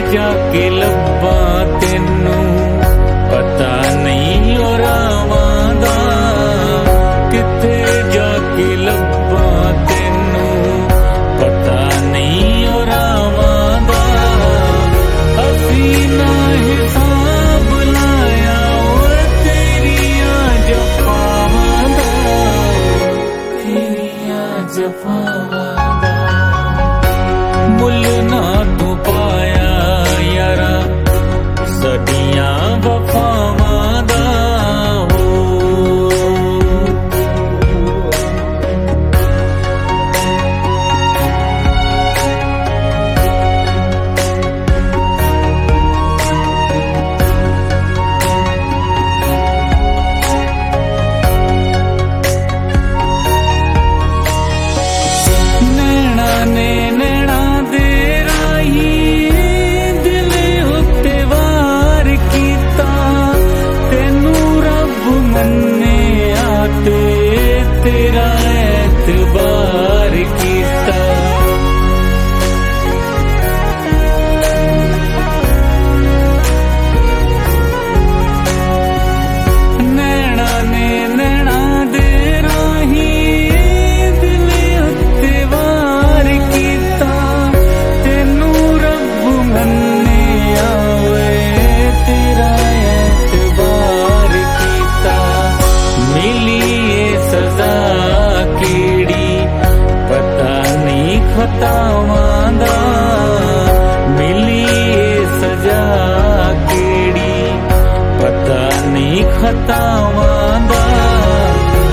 जाके लब्बा तेनू पता नहीं ओ रावां दा, किथे जाके लब्बा तेनू पता नहीं ओ रावां दा। हसीना हिसाब लाया ओ तेरियां जफावां दा, तेरियां जफावां दा। मुल ना तू पाया यारा सदियां वफावां दा हो। नैना ने नैना दे राही दिल उत्ते वार कीता, तेनू रब मन्ने आते तेरा एतबार कीता। नैना ने नैना दे राही दिल उत्ते वार कीता, तेनू रब मन्ने आवे तेरा एतबार कीता। मिली ये सजा केड़ी पता नहीं खतावां दा, मिली ये सजा केड़ी पता नहीं खतावां